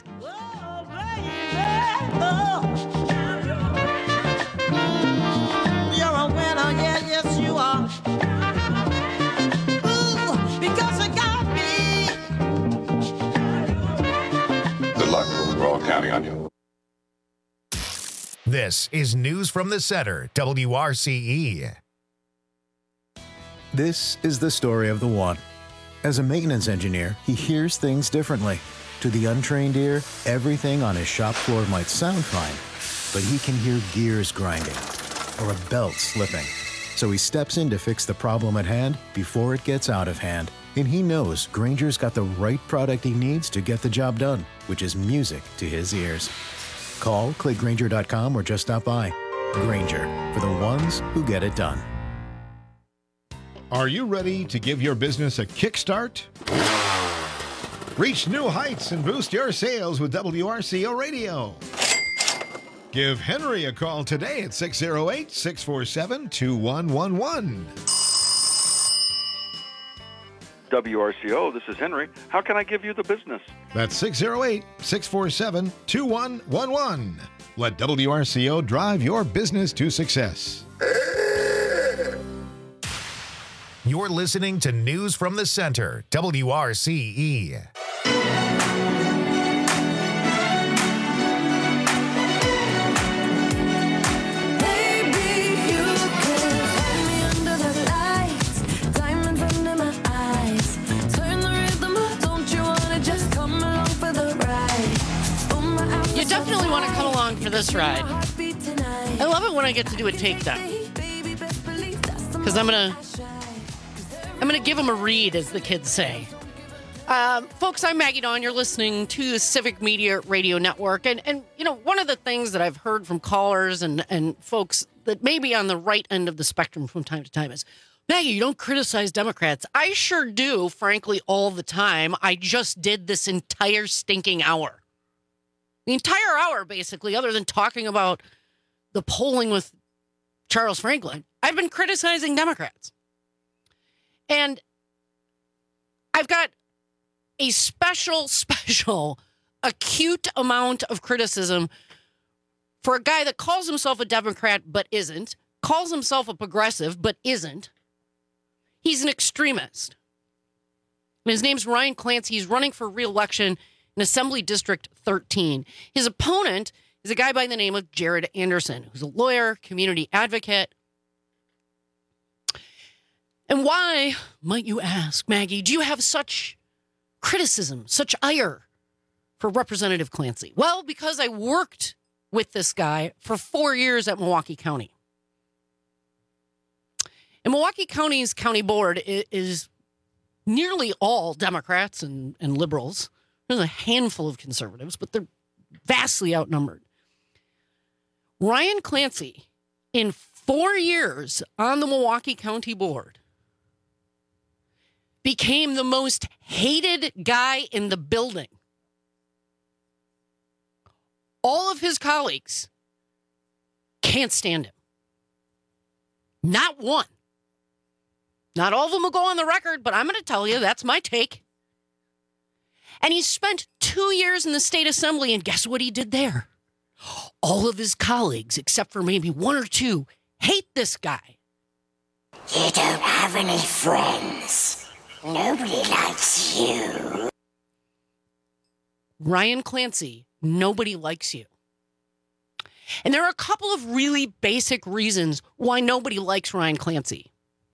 We're all counting on you. This is News from the Center, W R C E. This is the story of the one. As a maintenance engineer, he hears things differently. To the untrained ear, everything on his shop floor might sound fine, but he can hear gears grinding or a belt slipping. So he steps in to fix the problem at hand before it gets out of hand. And he knows Grainger's got the right product he needs to get the job done, which is music to his ears. Call, click Grainger dot com, or just stop by. Grainger, for the ones who get it done. Are you ready to give your business a kickstart? Reach new heights and boost your sales with W R C O Radio. Give Henry a call today at six oh eight, six four seven, two one one one. W R C O, this is Henry. How can I give you the business? That's six oh eight, six four seven, two one one one. Let W R C O drive your business to success. You're listening to News from the Center, W R C E. Definitely want to come along for this ride. I love it when I get to do a takedown, because I'm gonna I'm gonna give them a read, as the kids say. Um, folks, I'm Maggie Dawn. You're listening to the Civic Media Radio Network, and and you know, one of the things that I've heard from callers and and folks that may be on the right end of the spectrum from time to time is, Maggie, you don't criticize Democrats. I sure do, frankly, all the time. I just did this entire stinking hour. The entire hour, basically, other than talking about the polling with Charles Franklin, I've been criticizing Democrats. And I've got a special, special, acute amount of criticism for a guy that calls himself a Democrat but isn't, calls himself a progressive but isn't. He's an extremist. And his name's Ryan Clancy. He's running for re-election in Assembly District thirteen. His opponent is a guy by the name of Jared Anderson, who's a lawyer, community advocate. And why, might you ask, Maggie, do you have such criticism, such ire for Representative Clancy? Well, because I worked with this guy for four years at Milwaukee County. And Milwaukee County's county board is nearly all Democrats and, and liberals. There's a handful of conservatives, but they're vastly outnumbered. Ryan Clancy, in four years on the Milwaukee County Board, became the most hated guy in the building. All of his colleagues can't stand him. Not one. Not all of them will go on the record, but I'm going to tell you, that's my take. And he spent two years in the state assembly, and guess what he did there? All of his colleagues, except for maybe one or two, hate this guy. You don't have any friends. Nobody likes you. Ryan Clancy, nobody likes you. And there are a couple of really basic reasons why nobody likes Ryan Clancy.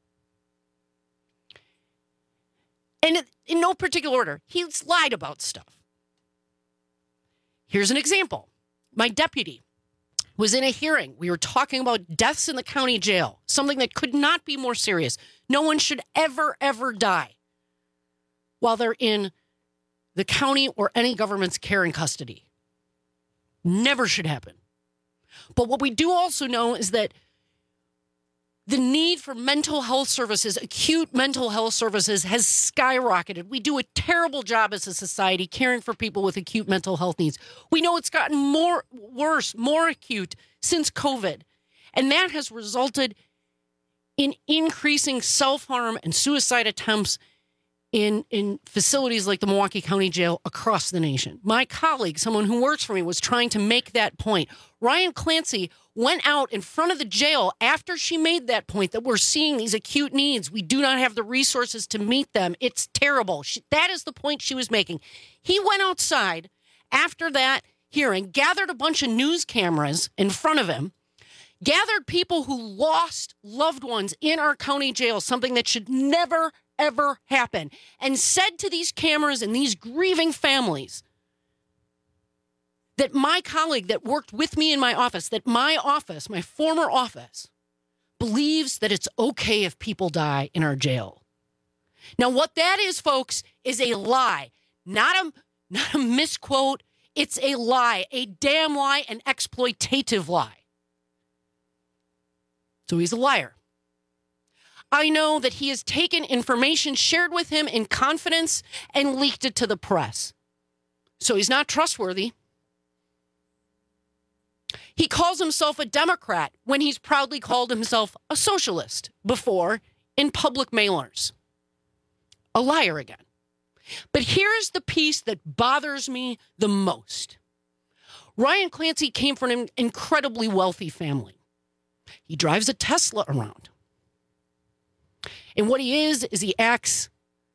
And in no particular order, he's lied about stuff. Here's an example. My deputy was in a hearing. We were talking about deaths in the county jail, something that could not be more serious. No one should ever, ever die while they're in the county or any government's care and custody. Never should happen. But what we do also know is that the need for mental health services, acute mental health services, has skyrocketed. We do a terrible job as a society caring for people with acute mental health needs. We know it's gotten more worse, more acute since COVID. And that has resulted in increasing self-harm and suicide attempts in, in facilities like the Milwaukee County Jail across the nation. My colleague, someone who works for me, was trying to make that point. Ryan Clancy went out in front of the jail after she made that point that we're seeing these acute needs. We do not have the resources to meet them. It's terrible. She, that is the point she was making. He went outside after that hearing, gathered a bunch of news cameras in front of him, gathered people who lost loved ones in our county jail, something that should never, ever happen, and said to these cameras and these grieving families, that my colleague that worked with me in my office, that my office, my former office, believes that it's okay if people die in our jail. Now, what that is, folks, is a lie, not a, not a misquote. It's a lie, a damn lie, an exploitative lie. So he's a liar. I know that he has taken information shared with him in confidence and leaked it to the press. So he's not trustworthy. He calls himself a Democrat when he's proudly called himself a socialist before in public mailers. A liar again. But here's the piece that bothers me the most. Ryan Clancy came from an incredibly wealthy family. He drives a Tesla around. And what he is, is he acts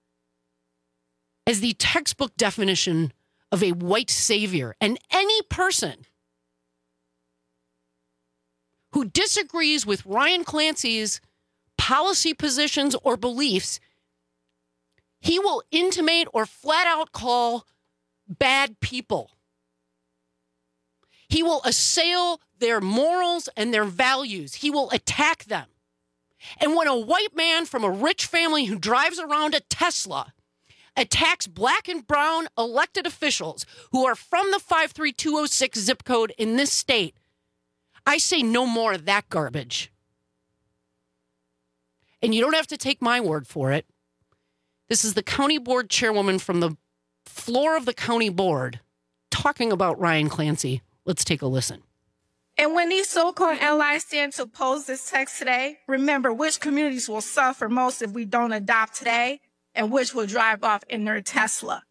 as the textbook definition of a white savior. And any person who disagrees with Ryan Clancy's policy positions or beliefs, he will intimate or flat out call bad people. He will assail their morals and their values. He will attack them. And when a white man from a rich family who drives around a Tesla attacks black and brown elected officials who are from the five three two oh six zip code in this state, I say no more of that garbage. And you don't have to take my word for it. This is the county board chairwoman from the floor of the county board talking about Ryan Clancy. Let's take a listen. And when these so-called allies stand to oppose this text today, remember which communities will suffer most if we don't adopt today and which will drive off in their Tesla.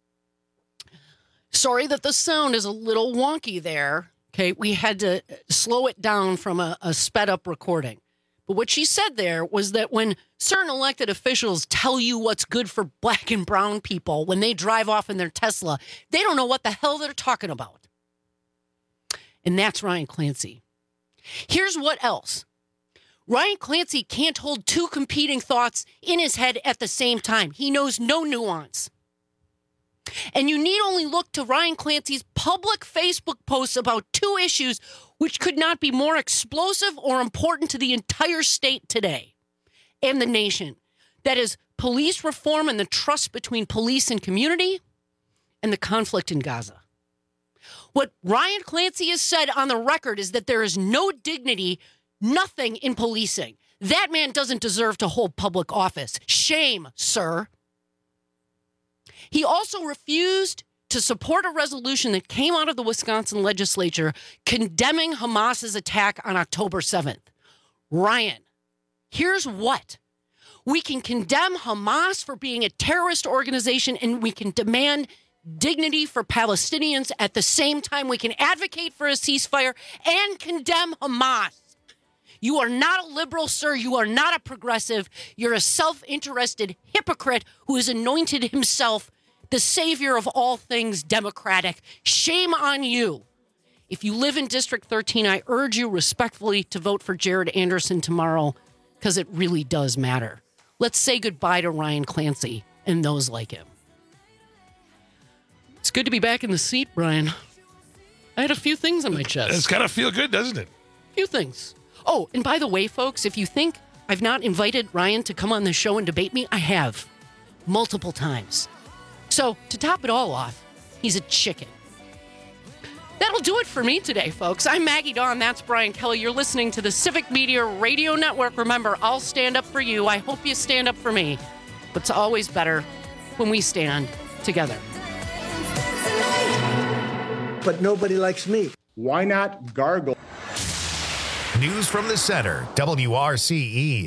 Sorry that the sound is a little wonky there. Okay, we had to slow it down from a, a sped up recording. But what she said there was that when certain elected officials tell you what's good for black and brown people when they drive off in their Tesla, they don't know what the hell they're talking about. And that's Ryan Clancy. Here's what else. Ryan Clancy can't hold two competing thoughts in his head at the same time. He knows no nuance. And you need only look to Ryan Clancy's public Facebook posts about two issues which could not be more explosive or important to the entire state today and the nation. That is police reform and the trust between police and community and the conflict in Gaza. What Ryan Clancy has said on the record is that there is no dignity, nothing in policing. That man doesn't deserve to hold public office. Shame, sir. He also refused to support a resolution that came out of the Wisconsin legislature condemning Hamas's attack on October seventh. Ryan, here's what. We can condemn Hamas for being a terrorist organization, and we can demand dignity for Palestinians. At the same time, we can advocate for a ceasefire and condemn Hamas. You are not a liberal, sir. You are not a progressive. You're a self-interested hypocrite who has anointed himself the savior of all things democratic. Shame on you. If you live in District thirteen, I urge you respectfully to vote for Jared Anderson tomorrow, because it really does matter. Let's say goodbye to Ryan Clancy and those like him. It's good to be back in the seat, Brian. I had a few things on my chest. It's got to feel good, doesn't it? A few things. Oh, and by the way, folks, if you think I've not invited Ryan to come on the show and debate me, I have. Multiple times. So, to top it all off, he's a chicken. That'll do it for me today, folks. I'm Maggie Dawn. That's Brian Kelly. You're listening to the Civic Media Radio Network. Remember, I'll stand up for you. I hope you stand up for me. But it's always better when we stand together. But nobody likes me. Why not gargle? News from the center, W R C E.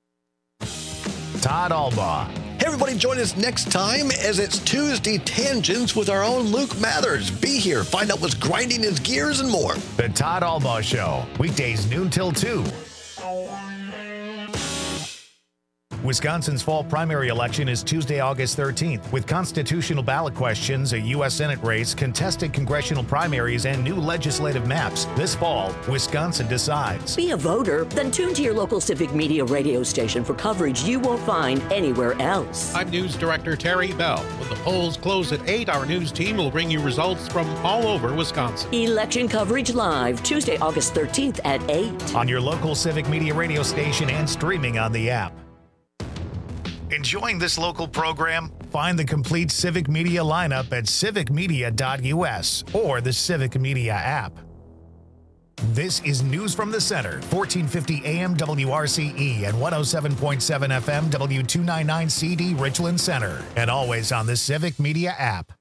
Todd Albaugh. Hey, everybody, join us next time as it's Tuesday Tangents with our own Luke Mathers. Be here, find out what's grinding his gears and more. The Todd Albaugh Show, weekdays noon till two. Wisconsin's fall primary election is Tuesday, August thirteenth, with constitutional ballot questions, a U S Senate race, contested congressional primaries, and new legislative maps. This fall, Wisconsin decides. Be a voter? Then tune to your local Civic Media radio station for coverage you won't find anywhere else. I'm News Director Terry Bell. When the polls close at eight, our news team will bring you results from all over Wisconsin. Election coverage live, Tuesday, August thirteenth at eight. On your local Civic Media radio station and streaming on the app. Enjoying this local program? Find the complete Civic Media lineup at civic media dot U S or the Civic Media app. This is News from the Center, fourteen fifty A M W R C E and one oh seven point seven F M W two ninety-nine C D Richland Center, and always on the Civic Media app.